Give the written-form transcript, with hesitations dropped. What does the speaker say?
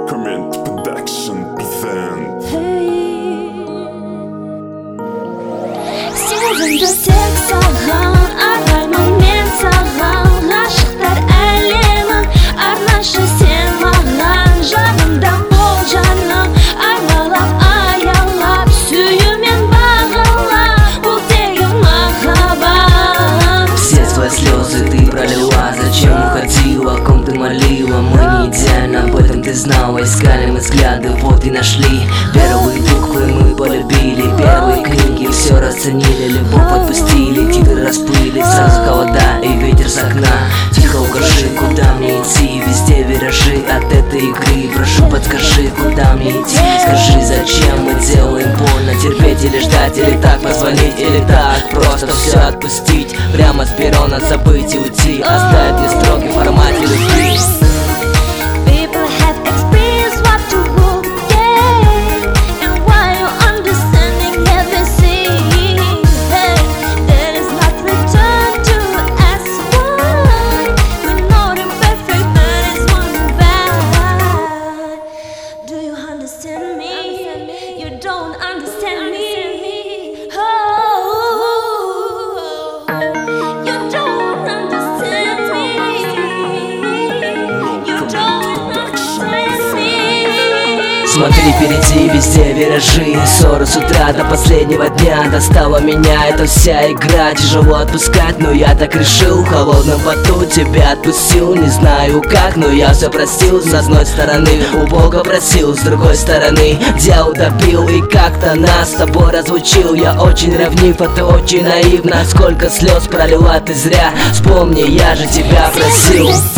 Comment Production present. Сезімді тек саған, арманмен саған, ғашықтар әлемін арнашы сен маған. Жанымда бол жаным, айлалап аялап, сүюмен бағалап, бұл тегін махаббат. Все свои слезы ты пролила, зачем уходила, о ком ты молила? Мы не идеальны, об этом ты знала. Искали мы взгляды, вот и нашли. Первый друг твой мы полюбили, первые книги все расценили, любовь отпустили, титры расплыли, сразу холода и ветер с окна. Тихо укажи, куда мне идти, везде виражи от этой игры. Прошу, подскажи, куда мне идти, скажи, зачем мы делаем больно? Терпеть или ждать, или так позвонить, или так просто все отпустить, прямо с перрона забыть и уйти, оставить мне строки в формате любви. People have experienced what to walk, yeah, and why you understanding everything. Hey, there is not return to ask why. We're not imperfect, but it's one bad. Do you understand me? You don't understand me. Oh, you don't understand me. You don't understand me. Смотри впереди, везде виражи. Ссоры с утра до последнего дня. Достала меня эта вся игра. Тяжело отпускать, но я так решил. В холодном поту тебя отпустил. Не знаю как, но я все простил. С одной стороны у Бога просил, с другой стороны дьявол добил. И как-то нас с тобой разлучил. Я очень ревнив, а ты очень наивна. Сколько слез пролила ты зря. Вспомни, я же тебя просил.